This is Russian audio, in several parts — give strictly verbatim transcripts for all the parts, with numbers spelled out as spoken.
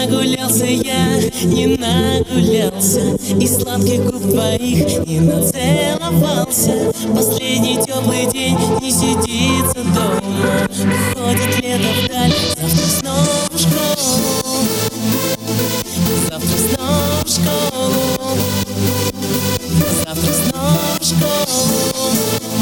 нагулялся я, не нагулялся, и сладких губ твоих не нацеловался. Последний теплый день не сидится дома, уходит лето вдаль, завтра снова в школу, завтра снова в школу, завтра снова в школу.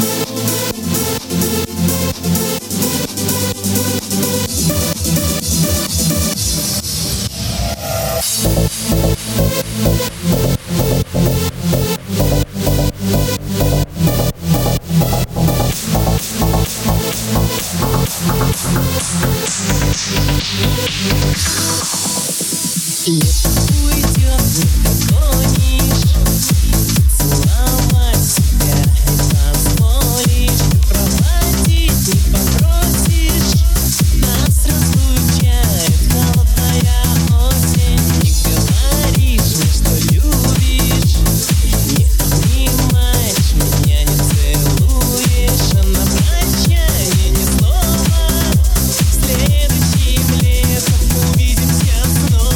Лето уйдет, не догонишь, целовать себя не позволишь, проводить не попросишь, нас разлучает холодная осень. Не говоришь мне, что любишь, не обнимаешь меня, не целуешь, а на прощание ни слова. Следующим летом увидимся снова.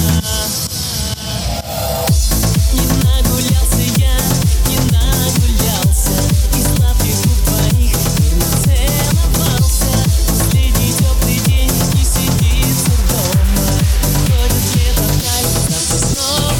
Не нагулялся я, не нагулялся, и сладких губ твоих не нацеловался. Последний теплый день не сидится дома, уходит лето вдаль, завтра снова.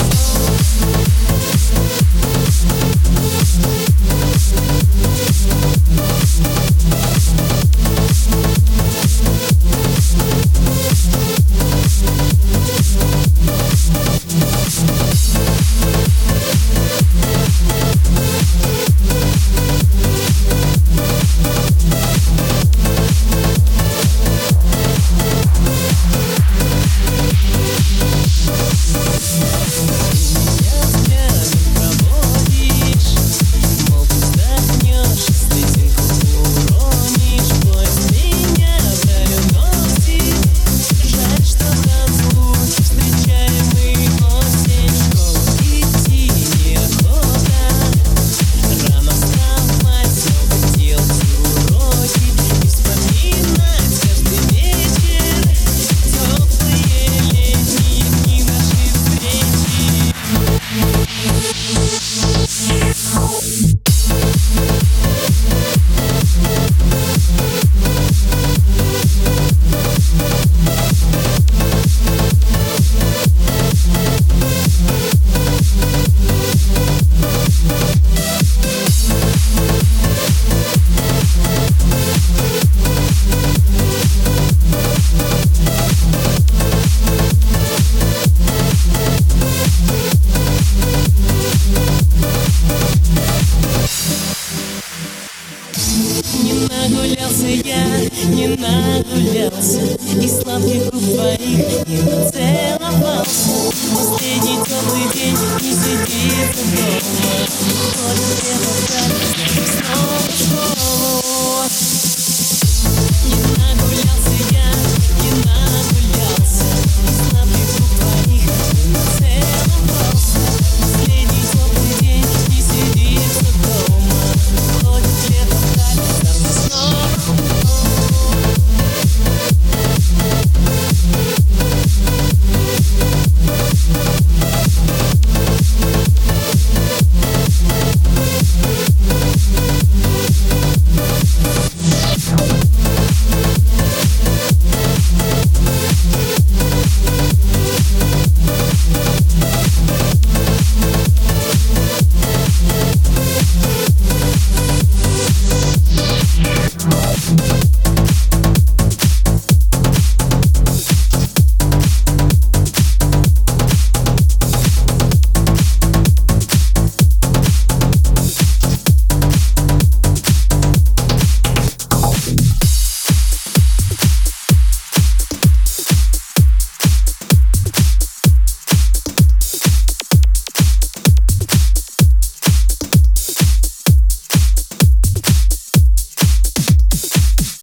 Не нагулялся я, не нагулялся, и сладких губ твоих не нацеловался. Последний теплый день не сидится дома, уходит лето вдаль.